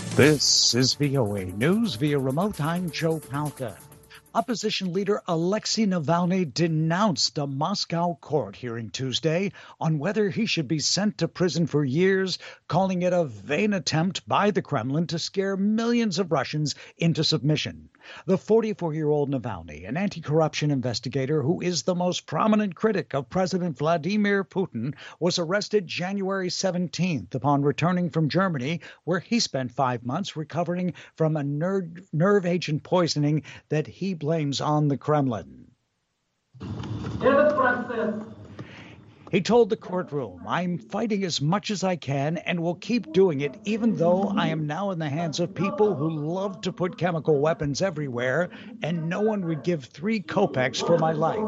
This is VOA News via remote. I'm Joe Palca. Opposition leader Alexei Navalny denounced a Moscow court hearing Tuesday on whether he should be sent to prison for years, calling it a vain attempt by the Kremlin to scare millions of Russians into submission. The 44-year-old Navalny, an anti-corruption investigator who is the most prominent critic of President Vladimir Putin, was arrested January 17th upon returning from Germany, where he spent 5 months recovering from a nerve agent poisoning that he blames on the Kremlin. He told the courtroom, "I'm fighting as much as I can and will keep doing it, even though I am now in the hands of people who love to put chemical weapons everywhere, and no one would give 3 kopecks for my life.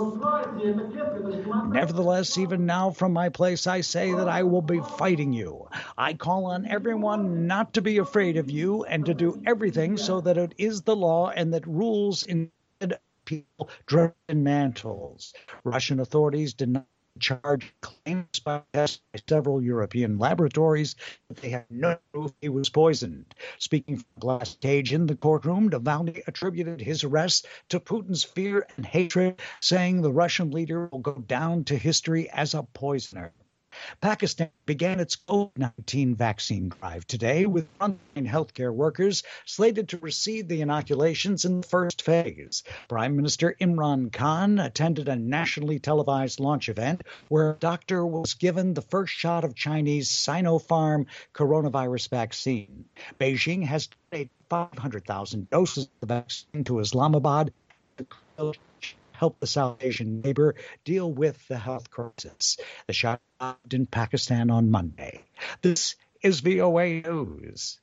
Nevertheless, even now from my place, I say that I will be fighting you. I call on everyone not to be afraid of you and to do everything so that it is the law and that rules instead of people dressed in mantles." Russian authorities did not charge claims by several European laboratories that they had no proof he was poisoned. Speaking from glass cage in the courtroom, Navalny attributed his arrest to Putin's fear and hatred, saying the Russian leader will go down to history as a poisoner. Pakistan began its COVID-19 vaccine drive today, with frontline healthcare workers slated to receive the inoculations in the first phase. Prime Minister Imran Khan attended a nationally televised launch event where a doctor was given the first shot of Chinese Sinopharm coronavirus vaccine. Beijing has donated 500,000 doses of the vaccine to Islamabad to help the South Asian neighbor deal with the health crisis. The shot arrived in Pakistan on Monday. This is VOA News.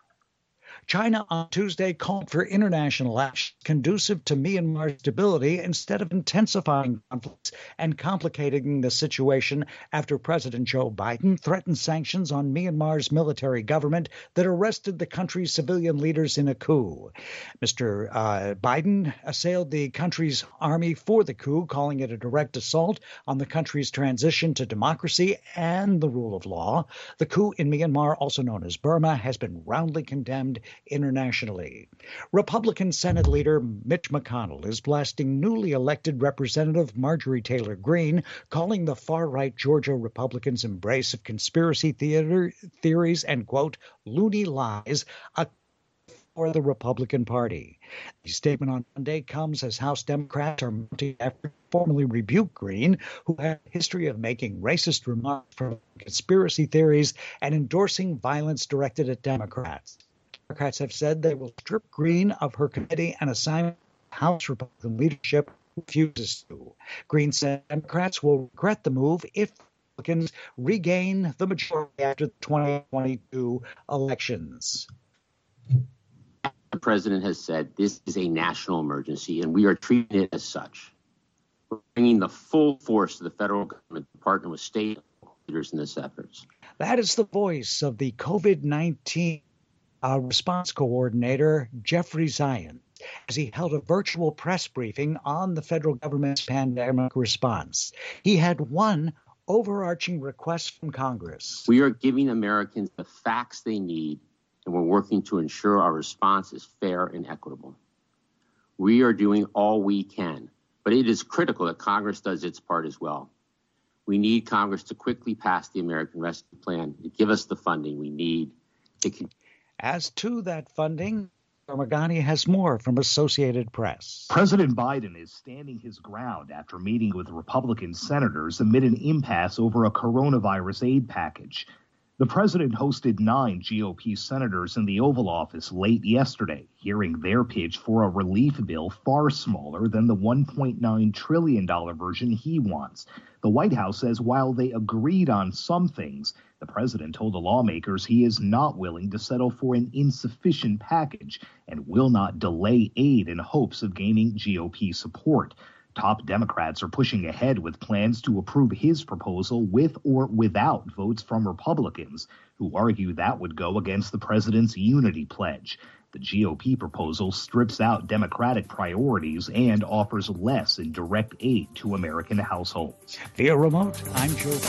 China on Tuesday called for international action conducive to Myanmar's stability instead of intensifying conflicts and complicating the situation after President Joe Biden threatened sanctions on Myanmar's military government that arrested the country's civilian leaders in a coup. Mr. Biden assailed the country's army for the coup, calling it a direct assault on the country's transition to democracy and the rule of law. The coup in Myanmar, also known as Burma, has been roundly condemned internationally. Republican Senate leader Mitch McConnell is blasting newly elected Representative Marjorie Taylor Greene, calling the far-right Georgia Republicans' embrace of conspiracy theories and, quote, loony lies for the Republican Party. The statement on Monday comes as House Democrats are mounting efforts to formally rebuke Greene, who had a history of making racist remarks from conspiracy theories and endorsing violence directed at Democrats. Democrats have said they will strip Greene of her committee and assign House Republican leadership refuses to. Greene said Democrats will regret the move if Republicans regain the majority after the 2022 elections. The president has said this is a national emergency, and we are treating it as such. We're bringing the full force of the federal government to partner with state leaders in this effort. That is the voice of the COVID-19 response coordinator, Jeffrey Zients, as he held a virtual press briefing on the federal government's pandemic response. He had one overarching request from Congress. We are giving Americans the facts they need, and we're working to ensure our response is fair and equitable. We are doing all we can, but it is critical that Congress does its part as well. We need Congress to quickly pass the American Rescue Plan to give us the funding we need to continue. As to that funding, Magani has more from Associated Press. President Biden is standing his ground after meeting with Republican senators amid an impasse over a coronavirus aid package. The president hosted 9 GOP senators in the Oval Office late yesterday, hearing their pitch for a relief bill far smaller than the $1.9 trillion version he wants. The White House says while they agreed on some things, the president told the lawmakers he is not willing to settle for an insufficient package and will not delay aid in hopes of gaining GOP support. Top Democrats are pushing ahead with plans to approve his proposal with or without votes from Republicans, who argue that would go against the president's unity pledge. The GOP proposal strips out Democratic priorities and offers less in direct aid to American households. Via remote, I'm Joe